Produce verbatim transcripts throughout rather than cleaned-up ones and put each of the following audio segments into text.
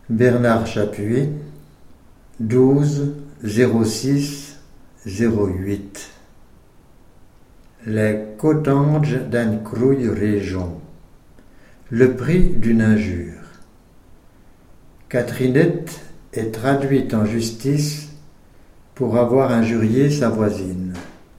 Bernard Chapuis, douze zéro six zéro huit. Les Cotanges d'Anne Crouille Réjon. Le prix d'une injure. Catherinette est traduite en justice pour avoir injurié sa voisine.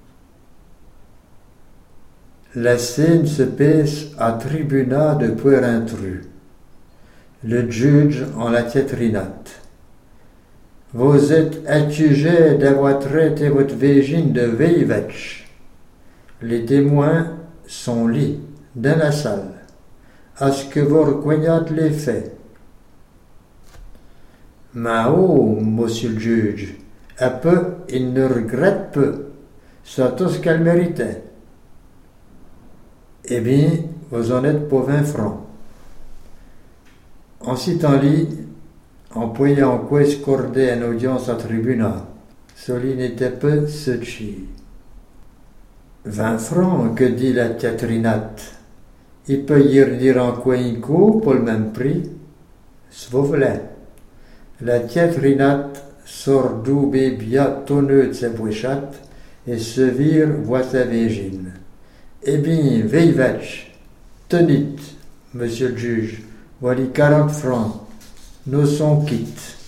La scène se passe à tribunat de Puerintrus. Le juge en la Catrinate. Vous êtes accusé d'avoir traité votre végine de veilletch. Les témoins sont lits dans la salle. À ce que vous reconnaissez les faits. Mais oh, monsieur le juge, un peu, il ne regrette peu. C'est tout ce qu'elle méritait. Eh bien, vous en êtes pour vingt francs. En citant lit, employant quoi escorder une audience à tribunal, cela n'était pas ceci. Vingt francs, que dit la Catrinate. Il peut y redire en quoi un coup pour le même prix. Si vous voulez. La Catrinate sort d'où bien tonneux de ses bouchattes et se vire voir sa végine. Eh bien, veilletch, tenite, monsieur le juge, voilà quarante francs, nous sommes quittes.